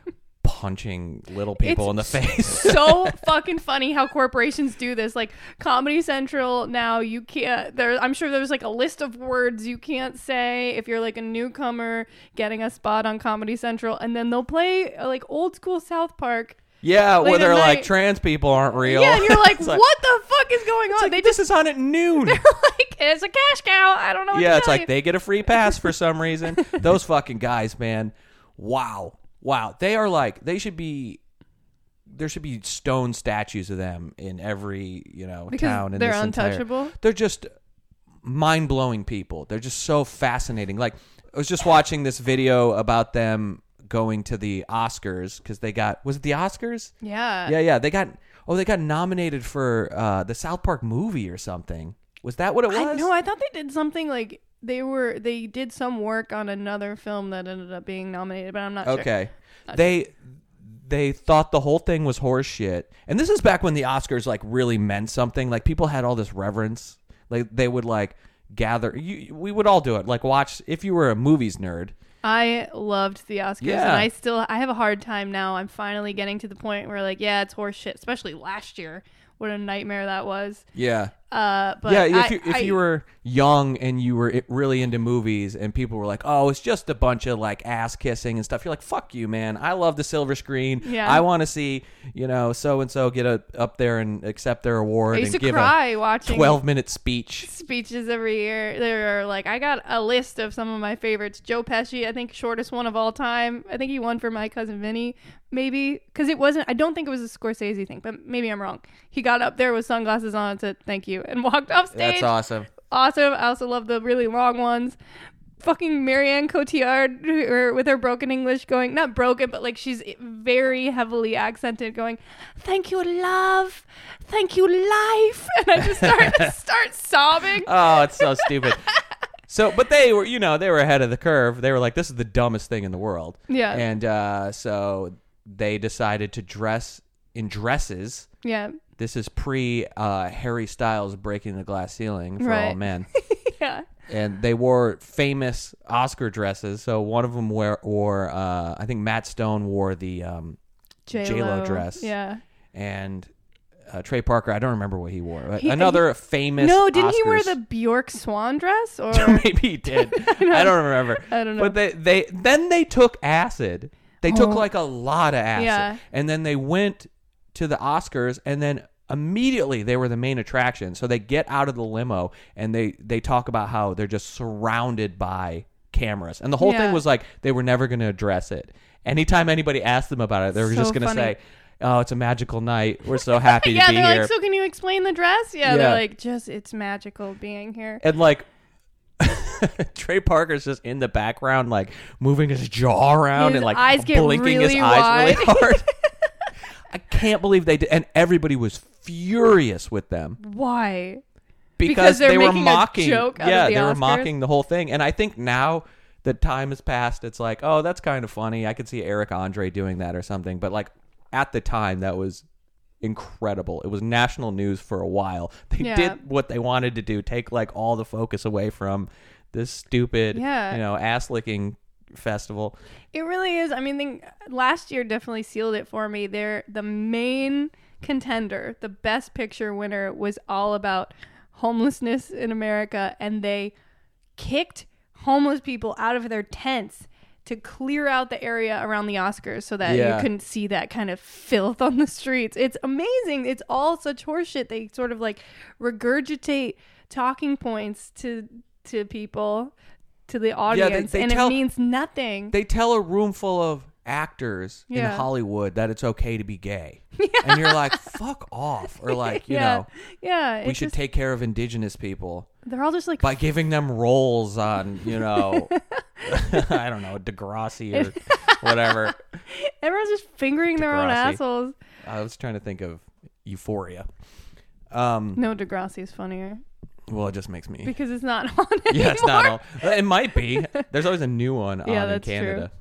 punching little people in the face. So fucking funny how corporations do this. Like Comedy Central now, you can't. There, I'm sure there's like a list of words you can't say if you're like a newcomer getting a spot on Comedy Central, and then they'll play uh, like old school South Park. Yeah, Late where they're at like, night. trans people aren't real. Yeah, and you're like, It's what the fuck is going on? It's like, they this just is on at noon. they're like, it's a cash cow. I don't know. What Yeah, to it's tell like you. they get a free pass for some reason. Those fucking guys, man. Wow. Wow. They are like, they should be, there should be stone statues of them in every, you know, because town. In they're this entire- untouchable. They're just mind-blowing people. They're just so fascinating. Like, I was just watching this video about them going to the Oscars because they got, was it the Oscars? Yeah. Yeah, yeah. They got, oh, they got nominated for uh, the South Park movie or something. Was that what it was? I, no, I thought they did something like they were they did some work on another film that ended up being nominated, but I'm not sure. Okay. Not They they thought the whole thing was horse shit. And this is back when the Oscars like really meant something. Like people had all this reverence. Like they would like gather you, we would all do it. Like watch if you were a movies nerd. I loved the Oscars, Yeah. and I still I have a hard time now. I'm finally getting to the point where like, yeah, it's horse shit. Especially last year, what a nightmare that was. Yeah. Uh, but yeah, if I- you if I- you were young and you were really into movies and people were like, "Oh, it's just a bunch of like ass kissing and stuff." You're like, "Fuck you, man. I love the silver screen. Yeah. I want to see, you know, so and so get a, up there and accept their award I used and to give cry a watching twelve-minute speech." speeches every year. There are like I got a list of some of my favorites. Joe Pesci, I think shortest one of all time. I think he won for My Cousin Vinny, maybe because it wasn't. I don't think it was a Scorsese thing, but maybe I'm wrong. He got up there with sunglasses on and said thank you and walked off stage. That's awesome. Awesome. I also love the really long ones. Fucking Marianne Cotillard her, with her broken English going, not broken, but like she's very heavily accented going, thank you, love. Thank you, life. And I just start, start sobbing. Oh, it's so stupid. So, but they were, you know, they were ahead of the curve. They were like, this is the dumbest thing in the world. Yeah. And uh, so they decided to dress in dresses. Yeah. This is pre uh, Harry Styles breaking the glass ceiling for Right. all men. Yeah. And they wore famous Oscar dresses. So one of them wore, wore uh, I think Matt Stone wore the um, J-Lo dress. Yeah. And uh, Trey Parker, I don't remember what he wore. He- Another famous No, didn't he wear Oscars- the Bjork swan dress? Or Maybe he did. I don't remember. I don't know. But they, they then they took acid. They took Oh. like a lot of acid. Yeah. And then they went to the Oscars and then immediately they were the main attraction. So they get out of the limo and they, they talk about how they're just surrounded by cameras. And the whole Yeah. thing was like they were never going to address it. Anytime anybody asked them about it, they were So just going to funny. say, "Oh, it's a magical night. We're so happy yeah, to be they're here." like, so can you explain the dress? Yeah, Yeah. they're like, just, it's magical being here. And like Trey Parker's just in the background, like moving his jaw around His and like eyes get blinking really his eyes really wide. hard. I can't believe they did, and everybody was furious with them Why? because, Because they're they were making a mocking. joke out of yeah, the they were Oscars? mocking the whole thing, and I think now that time has passed, it's like, oh, that's kind of funny. I could see Eric Andre doing that or something, but like at the time, that was incredible. It was national news for a while. They Yeah. did what they wanted to do, take like all the focus away from this stupid, Yeah. you know, ass licking festival. It really is. I mean, think, last year definitely sealed it for me. They're the main contender, the best picture winner, was all about homelessness in America, and they kicked homeless people out of their tents to clear out the area around the Oscars so that Yeah. you couldn't see that kind of filth on the streets. It's amazing. It's all such horseshit. They sort of like regurgitate talking points to to people, to the audience, they and tell- it means nothing. They tell a room full of actors in Yeah. Hollywood that it's okay to be gay. And you're like, fuck off. Or like, you yeah, know, yeah. we it's should just- take care of indigenous people They're all just like by giving them roles on, you know, I don't know, Degrassi or whatever. everyone's just fingering their own Degrassi. assholes. I was trying to think of Euphoria. Um, No, Degrassi is funnier well, it just makes me. because it's not on anymore. Yeah, it's not all. It might be. There's always a new one on Yeah, in that's Canada.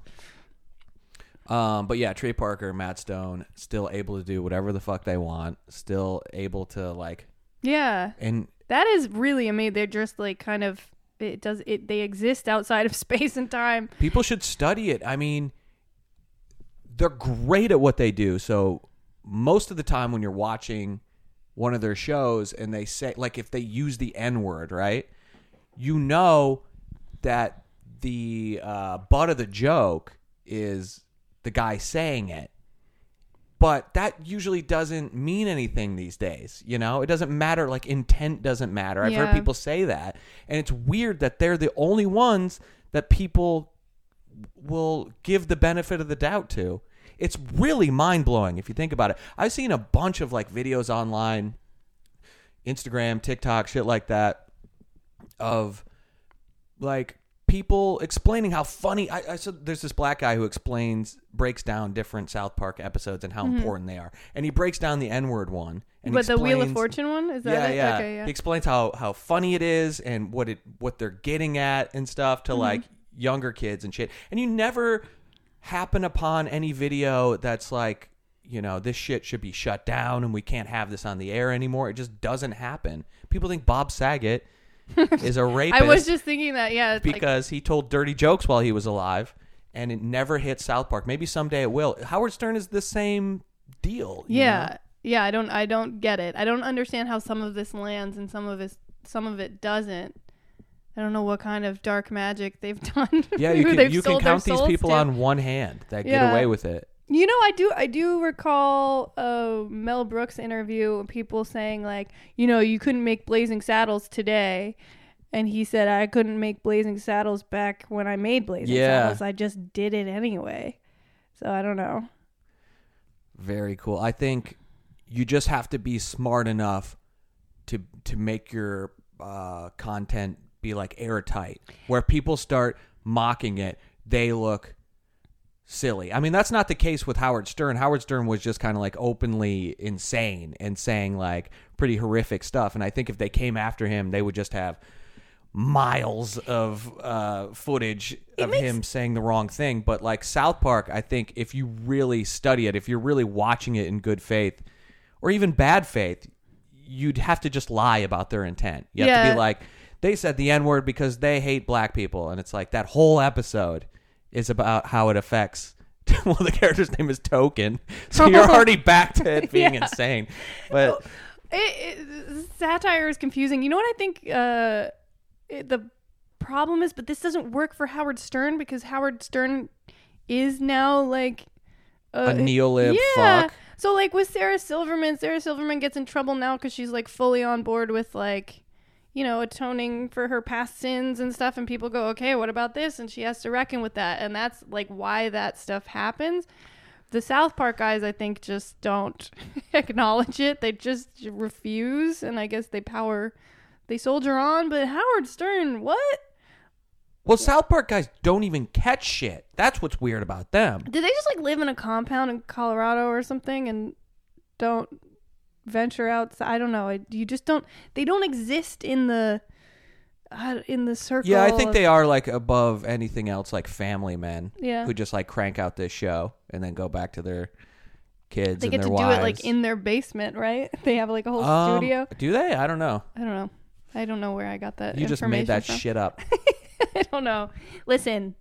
Um, but yeah, Trey Parker, Matt Stone, still able to do whatever the fuck they want. Still able to like, Yeah, and that is really amazing. They're just like kind of it does it. They exist outside of space and time. people should study it. I mean, they're great at what they do. So most of the time when you're watching one of their shows and they say, like, if they use the N word, right? You know that the uh, butt of the joke is the guy saying it. But that usually doesn't mean anything these days, you know? It doesn't matter, like, intent doesn't matter. I've Yeah. heard people say that. And it's weird that they're the only ones that people will give the benefit of the doubt to. It's really mind-blowing if you think about it. I've seen a bunch of, like, videos online, Instagram, TikTok, shit like that, of, like, people explaining how funny. I, I said there's this black guy who explains, breaks down different South Park episodes and how important they are, and he breaks down the N-word one. And But the Wheel of explains- Fortune one is that yeah, it? yeah. Okay, yeah. He explains how how funny it is and what it what they're getting at and stuff to like younger kids and shit. And you never happen upon any video that's like, you know, this shit should be shut down and we can't have this on the air anymore. It just doesn't happen. People think Bob Saget is a rapist I was just thinking that. Yeah, it's like, because he told dirty jokes while he was alive, and it never hit South Park. Maybe someday it will. Howard Stern is the same deal. you yeah, know? yeah. I don't, I don't get it. I don't understand how some of this lands and some of it, some of it doesn't. I don't know what kind of dark magic they've done. Yeah, you who can they've you can sold their count these souls people to. on one hand that get Yeah. away with it. You know, I do I do recall a Mel Brooks interview of people saying like, you know, you couldn't make Blazing Saddles today. And he said, I couldn't make Blazing Saddles back when I made Blazing Yeah. Saddles. I just did it anyway. So I don't know. Very cool. I think you just have to be smart enough to to make your uh, content be like airtight, where people start mocking it, they look silly. I mean, that's not the case with Howard Stern. Howard Stern was just kind of like openly insane and saying like pretty horrific stuff. And I think if they came after him, they would just have miles of uh, footage of makes- him saying the wrong thing. But like South Park, I think if you really study it, if you're really watching it in good faith or even bad faith, you'd have to just lie about their intent. You have to Yeah. be like, they said the N-word because they hate black people. And it's like that whole episode is about how it affects. Well, the character's name is Token. So you're already back to it being Yeah. insane. But It, it, satire is confusing. You know what I think uh, it, the problem is? But this doesn't work for Howard Stern because Howard Stern is now like uh, a neolib yeah. fuck. So like with Sarah Silverman, Sarah Silverman gets in trouble now because she's like fully on board with like, you know, atoning for her past sins and stuff. And people go, okay, what about this? And she has to reckon with that. And that's like why that stuff happens. The South Park guys, I think, just don't acknowledge it. They just refuse. And I guess they power, they soldier on. But Howard Stern, what? Well, South Park guys don't even catch shit. That's what's weird about them. Do they just like live in a compound in Colorado or something and don't venture outside? I don't know. I, you just don't. They don't exist in the uh, in the circle. Yeah, I think of, they are like above anything else, like family men. Yeah. Who just like crank out this show and then go back to their kids They and get their to wives. do it like in their basement, right? They have like a whole Um, studio. Do they? I don't know. I don't know. I don't know where I got that. You just made that from. shit up. I don't know. Listen,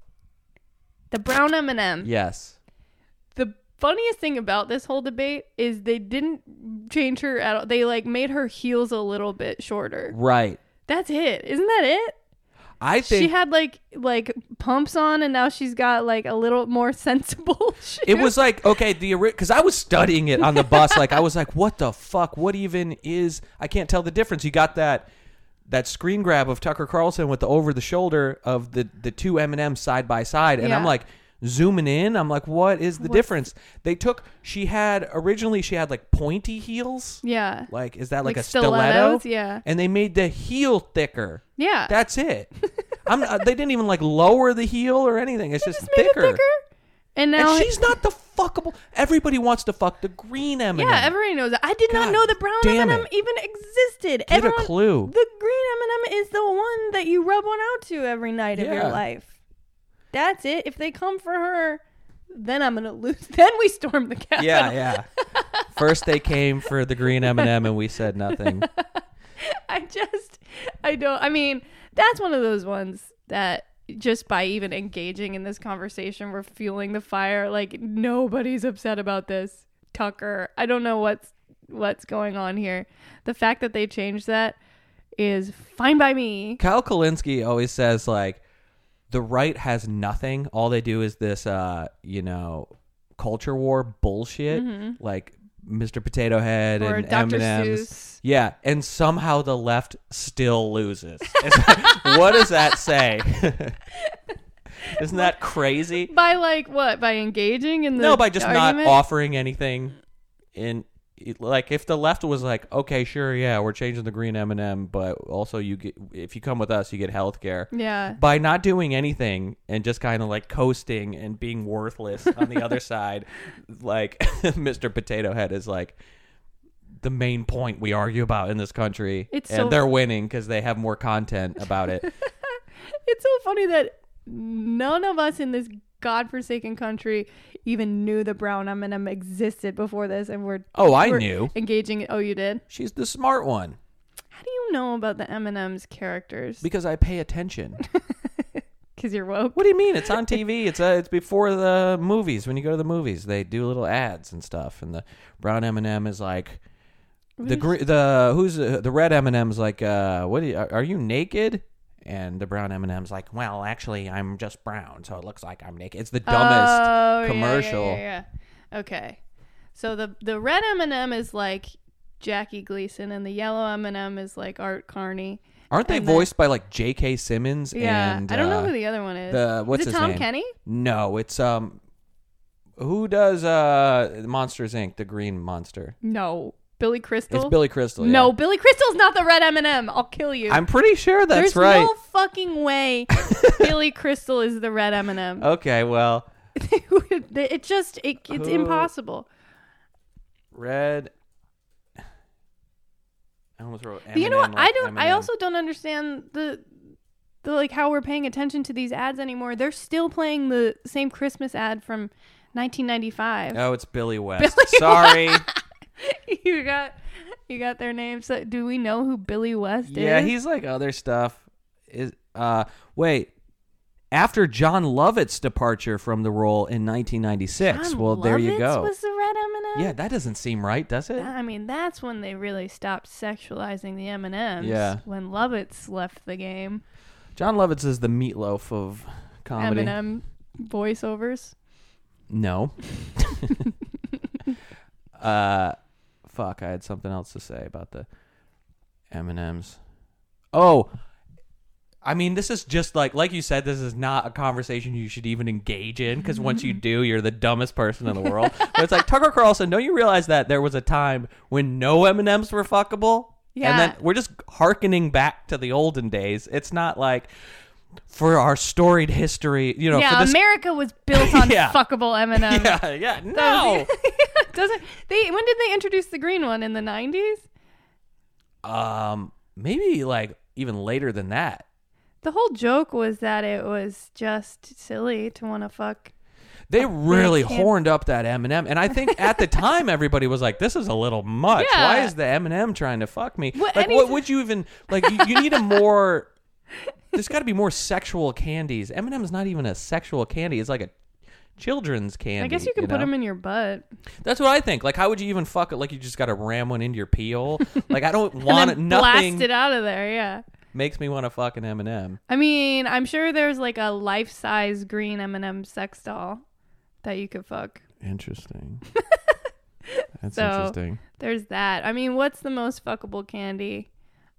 the brown M and M. Yes. The funniest thing about this whole debate is they didn't change her at all. They like made her heels a little bit shorter. Right. That's it. Isn't that it? I think She had like like pumps on, and now she's got like a little more sensible shoes. it was like, okay, the because I was studying it on the bus. Like I was like, what the fuck? What even is? I can't tell the difference. You got that that screen grab of Tucker Carlson with the over the shoulder of the the two M and M's side by side, and Yeah. I'm like zooming in. I'm like, what is the What's- difference? They took. She had originally she had like pointy heels. Yeah. Like is that like, Like a stiletto? stilettos, yeah. And they made the heel thicker. Yeah. That's it. I'm. uh, They didn't even like lower the heel or anything. It's just, just made thicker. it thicker. And now And she's not the fuckable. Everybody wants to fuck the green M and M. yeah, everybody knows that. I did God not know the brown damn M and M it. even existed. Get Everyone, a clue. The green M and M is the one that you rub one out to every night of Yeah. your life. That's it. If they come for her, then I'm gonna lose. Then we storm the Capitol. Yeah, yeah. First they came for the green M and M, and we said nothing. I just, I don't. I mean, that's one of those ones that just by even engaging in this conversation, we're fueling the fire. Like nobody's upset about this. Tucker, I don't know what's what's going on here. The fact that they changed that is fine by me. Kyle Kalinske always says like, the right has nothing. All they do is this, uh, you know, culture war bullshit, like Mister Potato Head Mm-hmm. Or and M Doctor and M's. Seuss. Yeah, and somehow the left still loses. It's like, what does that say? Isn't that crazy? By like what? By engaging in the No, by just argument? not offering anything. In like, if the left was like, okay, sure, yeah, we're changing the green M and M, but also you get if you come with us, you get health care. Yeah. By not doing anything and just kind of like coasting and being worthless on the other side, like Mister Potato Head is like the main point we argue about in this country, It's and so- they're winning because they have more content about it. It's so funny that none of us in this godforsaken country even knew the brown M and M existed before this, and we're Oh, I we're knew. engaging. Oh, you did? She's the smart one How do you know about the M and M's characters? because I pay attention. Because you're woke. What do you mean? It's on T V. It's uh, it's before the movies. When you go to the movies, they do little ads and stuff. And the brown M and M is like the is- gre- the who's uh, the red M and M is like uh what do you, are, are you naked? And the brown M and M's like, well, actually, I'm just brown, so it looks like I'm naked. It's the dumbest Oh, yeah, commercial. Yeah, yeah, yeah. Okay. So the the red M and M is like Jackie Gleason, and the yellow M and M is like Art Carney. Aren't they And the- voiced by like J K. Simmons? Yeah, and, I don't know uh, who the other one is. the what's is it his Tom name? Kenny? No, it's um, who does uh Monsters Incorporated? The green monster. No, Billy Crystal. It's Billy Crystal. No, yeah. Billy Crystal's not the red M and M. I'll kill you. I'm pretty sure that's There's right. no fucking way Billy Crystal is the red M and M. Okay, well, It just it, it's Who- impossible. red. I almost wrote M You know what? and M like I don't. I M and M. also don't understand the the like how we're paying attention to these ads anymore. They're still playing the same Christmas ad from nineteen ninety-five. Oh, it's Billy West. Billy Sorry. you got you got their names. So do we know who Billy West Yeah, is? he's like other stuff. Is uh wait. After John Lovett's departure from the role in nineteen ninety-six. John well, there you Lovitz go. Was the red M and M? Yeah, that doesn't seem right, does it? I mean, that's when they really stopped sexualizing the M and M's. Yeah. When Lovitz left the game. John Lovitz is the meatloaf of comedy. M and M voiceovers. No. uh, fuck, I had something else to say about the M and M's. Oh, I mean, this is just like, like you said, this is not a conversation you should even engage in because once you do, you're the dumbest person in the world. But it's like, Tucker Carlson, don't you realize that there was a time when no M and M's were fuckable? Yeah. And then we're just hearkening back to the olden days. It's not like, for our storied history, you know, yeah, for this. America was built on Yeah. fuckable M and M's. Yeah, yeah, no. Doesn't they? When did they introduce the green one? In the nineties? Um, maybe like even later than that. The whole joke was that it was just silly to want to fuck. They really can't- horned up that M and M, and I think at the time everybody was like, "This is a little much. Yeah. Why is the M and M trying to fuck me? What- like, any- what would you even like? You, you need a more. There's got to be more sexual candies. M and M is not even a sexual candy. It's like a children's candy. I guess you can put know? them in your butt. That's what I think. Like, how would you even fuck it? Like, you just got to ram one into your pee hole. Like, I don't And want it. then Nothing blast it out of there. Yeah. makes me want to fuck an M and M. I mean, I'm sure there's like a life-size green M and M sex doll that you could fuck. Interesting. That's So- interesting. There's that. I mean, what's the most fuckable candy?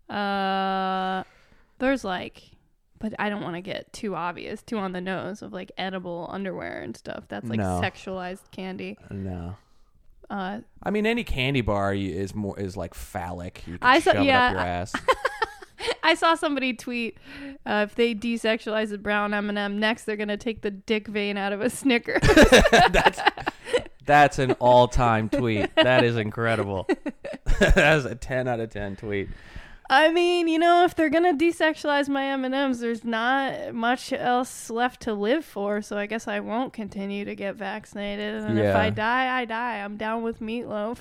Uh, there's like, but I don't want to get too obvious, too on the nose of like edible underwear and stuff. That's like No. sexualized candy. No. Uh, I mean, any candy bar you- is more is like phallic. You can I saw- shove yeah, it up your ass. I saw somebody tweet uh, if they desexualize the brown M and M, next they're gonna take the dick vein out of a Snickers. that's that's an all time tweet. That is incredible. That's a ten out of ten tweet. I mean, you know, if they're gonna desexualize my M and M's, there's not much else left to live for. So I guess I won't continue to get vaccinated. And if Yeah. I die, I die. I'm down with meatloaf.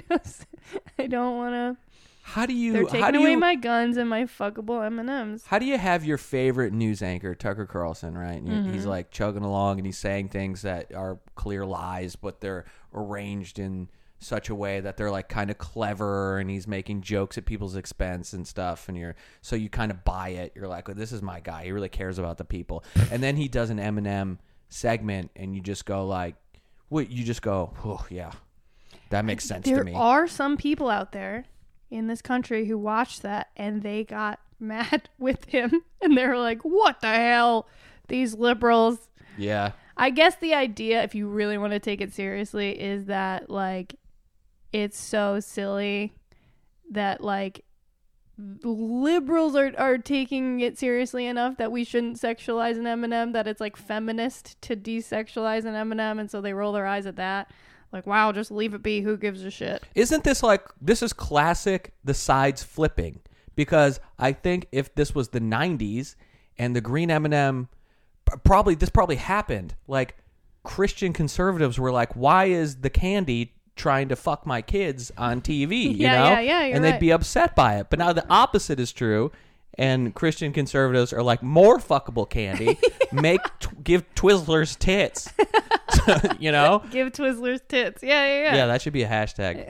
I don't want to. How do you? They're how taking do away you? my guns and my fuckable M and M's. How do you have your favorite news anchor, Tucker Carlson, right? And Mm-hmm. he's like chugging along and he's saying things that are clear lies, but they're arranged in such a way that they're like kind of clever, and he's making jokes at people's expense and stuff. And you're so you kind of buy it. You're like, well, this is my guy. He really cares about the people. And then he does an M and M segment, and you just go like, what? You just go, oh yeah, that makes sense There to me. are some people out there in this country who watched that and they got mad with him, and they were like, "What the hell, these liberals." Yeah. I guess the idea, if you really want to take it seriously, is that like it's so silly that like liberals are, are taking it seriously enough that we shouldn't sexualize an M and M, that it's like feminist to desexualize an M and M, and so they roll their eyes at that. Like, wow, just leave it be. Who gives a shit? Isn't this like, this is classic the sides flipping? Because I think if this was the nineties and the green M and M, probably this probably happened. Like, Christian conservatives were like, why is the candy trying to fuck my kids on T V? You Yeah, know? yeah, yeah, you're and they'd right. be upset by it. But now the opposite is true. And Christian conservatives are like, more fuckable candy. Make t- give Twizzlers tits. You know? Give Twizzlers tits. Yeah, yeah, yeah. Yeah, that should be a hashtag.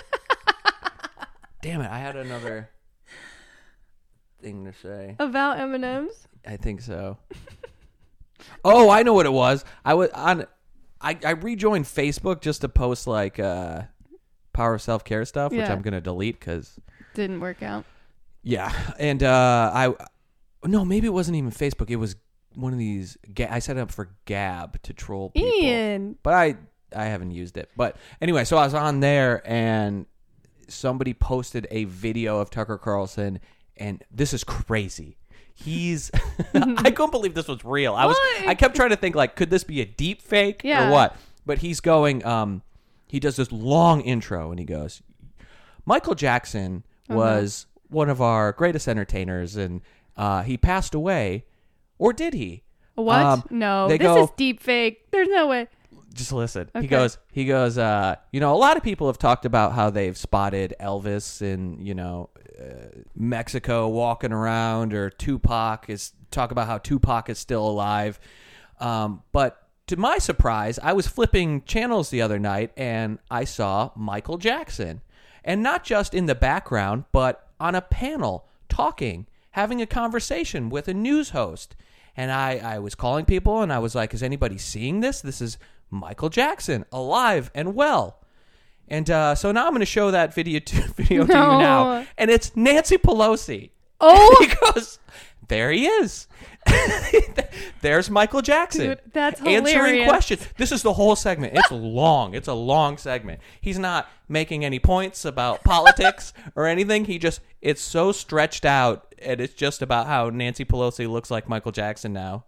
Damn it, I had another thing to say. About M and M's? I think so. Oh, I know what it was. I was on. I, I rejoined Facebook just to post like uh, power of self care stuff, which Yeah. I'm gonna delete because Didn't work out. yeah. And uh, I no, maybe it wasn't even Facebook. It was one of these. Ga- I set it up for Gab to troll people. Ian. But I I haven't used it. But anyway, so I was on there and somebody posted a video of Tucker Carlson, and this is crazy. He's I couldn't believe this was real. I was What? I kept trying to think like, could this be a deep fake Yeah. or what? But he's going um he does this long intro and he goes, Michael Jackson was one of our greatest entertainers, and uh, he passed away. Or did he? What? Um, no. they This go- is deep fake. There's no way. Just listen. Okay. He goes, he goes, uh, you know, a lot of people have talked about how they've spotted Elvis in, you know, uh, Mexico walking around, or Tupac is talk about how Tupac is still alive. Um, but to my surprise, I was flipping channels the other night and I saw Michael Jackson, and not just in the background, but on a panel talking, having a conversation with a news host. And I, I was calling people and I was like, is anybody seeing this? This is Michael Jackson, alive and well. And uh, so now I'm going to show that video to, video to No. you now. And it's Nancy Pelosi. Oh, He goes, there he is. There's Michael Jackson. Dude, that's Answering hilarious. questions. This is the whole segment. It's long. It's a long segment. He's not making any points about politics or anything. He just, it's so stretched out and it's just about how Nancy Pelosi looks like Michael Jackson now,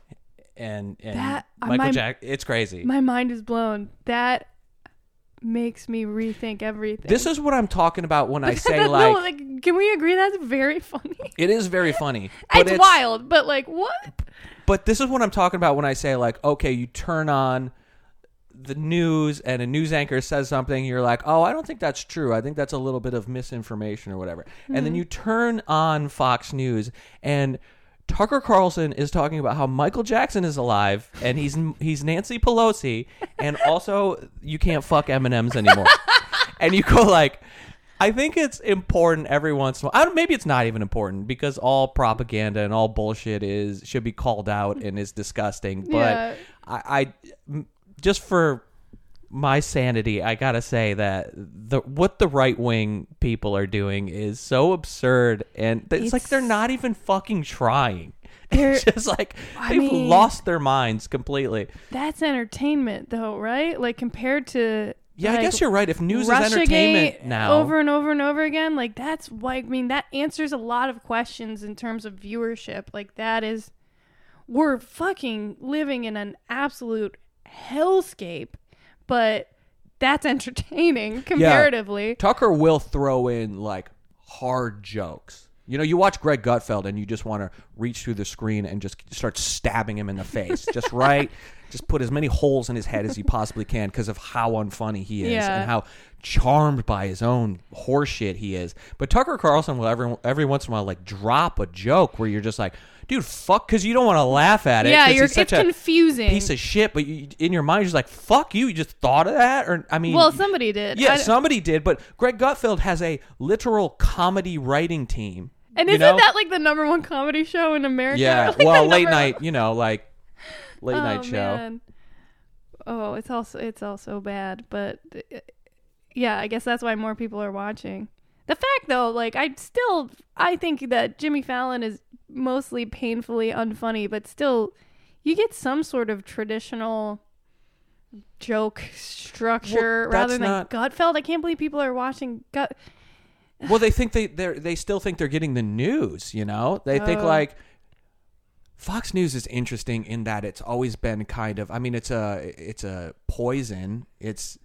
and and That- Michael my- Jack. It's crazy. My mind is blown. That makes me rethink everything. This is what I'm talking about when I say That- like, no, like, can we agree that's very funny? it is very funny. But It's, wild, but like what? But this is what I'm talking about when I say like, okay, you turn on the news and a news anchor says something, you're like, oh, I don't think that's true. I think that's a little bit of misinformation or whatever. Mm-hmm. And then you turn on Fox News and Tucker Carlson is talking about how Michael Jackson is alive and he's he's Nancy Pelosi and also you can't fuck M and M's anymore. And you go like, I think it's important every once in a while. I don't, maybe it's not even important because all propaganda and all bullshit is should be called out and is disgusting. But Yeah. I, I just for my sanity, I gotta say that the what the right wing people are doing is so absurd, and it's, It's- like they're not even fucking trying. They're- It's just like I they've mean- lost their minds completely. That's entertainment, though, right? Like compared to Yeah, like, I guess you're right. If news is Russiagate entertainment now, over and over and over again, like that's why I mean that answers a lot of questions in terms of viewership. Like that is, we're fucking living in an absolute hellscape, but that's entertaining comparatively. Tucker will throw in like hard jokes. You know, you watch Greg Gutfeld and you just want to reach through the screen and just start stabbing him in the face. Just right. Just put as many holes in his head as you possibly can because of how unfunny he is Yeah. and how charmed by his own horseshit he is. But Tucker Carlson will every, every once in a while like drop a joke where you're just like, dude, fuck, because you don't want to laugh at it. Yeah, 'cause you're, he's such it's a confusing. piece of shit, but you, in your mind, you're just like, fuck you, you just thought of that? Or I mean, well, somebody did. yeah, I- somebody did, but Greg Gutfeld has a literal comedy writing team. and you isn't know? that like the number one comedy show in America? Yeah, Like, the well, number late one- night, you know, like late oh, night show. Man. Oh, it's also it's also bad, but uh, yeah, I guess that's why more people are watching. The fact though, like I still I think that Jimmy Fallon is mostly painfully unfunny, but still you get some sort of traditional joke structure Well, rather that's than not- Gutfeld. I can't believe people are watching Gut. Well, they think they they they still think they're getting the news. You know, they think Oh. like Fox News is interesting in that it's always been kind of. I mean, it's a it's a poison. It's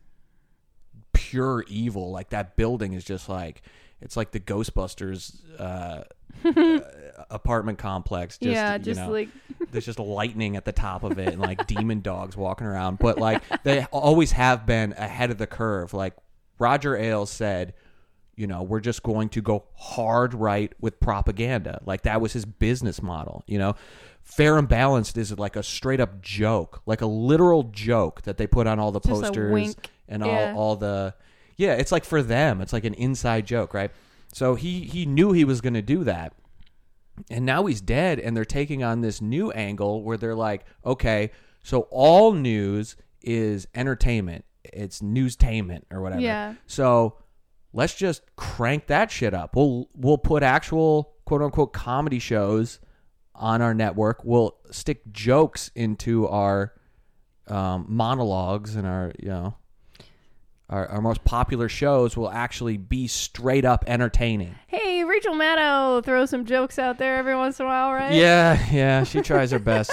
pure evil. Like that building is just like it's like the Ghostbusters uh, uh, apartment complex. Just, yeah, you just know, like there's just lightning at the top of it and like demon dogs walking around. But like they always have been ahead of the curve. Like Roger Ailes said, you know, we're just going to go hard right with propaganda. Like that was his business model, you know. Fair and Balanced is like a straight up joke, like a literal joke that they put on all the Just a posters wink. and Yeah. all all the yeah, it's like for them, it's like an inside joke, right? So he he knew he was going to do that. And now he's dead and they're taking on this new angle where they're like, okay, so all news is entertainment. It's newstainment or whatever. Yeah. So let's just crank that shit up. We'll we'll put actual quote unquote comedy shows on our network. We'll stick jokes into our um, monologues and our you know our, our most popular shows will actually be straight up entertaining. hey, Rachel Maddow throws some jokes out there every once in a while, right? Yeah, yeah, she tries her best.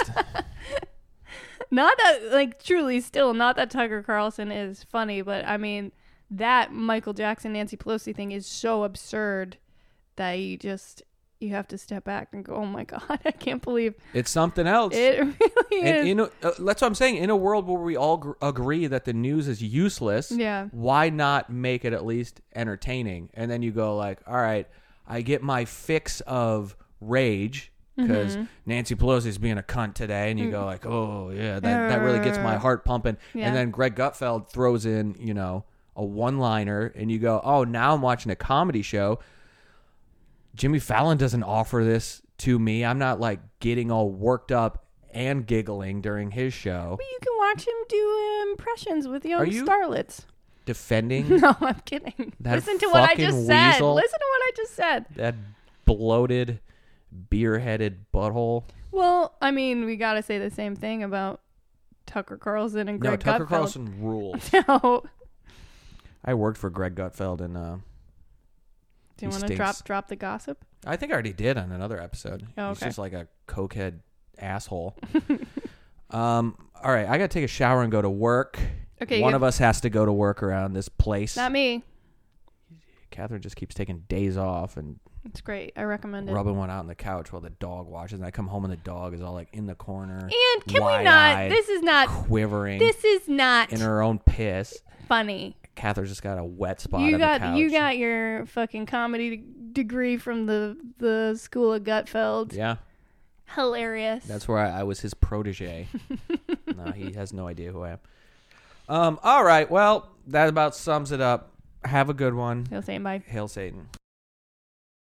Not that, like, truly, still, not that Tucker Carlson is funny, but I mean, that Michael Jackson, Nancy Pelosi thing is so absurd that you just, you have to step back and go, oh my God, I can't believe It's something else. it really is. And in a, uh, that's what I'm saying. In a world where we all gr- agree that the news is useless, Yeah. why not make it at least entertaining? And then you go like, all right, I get my fix of rage because Mm-hmm. Nancy Pelosi's being a cunt today, and you go like, oh yeah, that that really gets my heart pumping. Yeah. And then Greg Gutfeld throws in, you know, a one-liner, and you go, oh, now I'm watching a comedy show. Jimmy Fallon doesn't offer this to me. I'm not like getting all worked up and giggling during his show. But you can watch him do impressions with young Are you- starlets. Defending No, I'm kidding. That Listen to what I fucking just said. weasel. Listen to what I just said. that bloated, beer-headed butthole. Well, I mean, we got to say the same thing about Tucker Carlson and No, Greg Tucker Gutfeld. Carlson rules. No. I worked for Greg Gutfeld, and uh, Do you He want to stinks. drop drop the gossip? I think I already did on another episode. Oh, He's okay. just like a cokehead asshole. um. All right, I gotta take a shower and go to work. Okay. One you of us has to go to work around this place. Not me. Catherine just keeps taking days off and It's great. I recommend it. rubbing one out on the couch while the dog watches. And I come home and the dog is all like in the corner, And can we not? wide-eyed, This is not. quivering This is not in her own piss. funny. Catherine's just got a wet spot You on got the couch. you got your fucking comedy de- degree from the the school of Gutfeld. Yeah, Hilarious. that's where I, I was his protege. No, he has no idea who I am. Um. All right. Well, that about sums it up. Have a good one. He'll say bye. Hail Satan.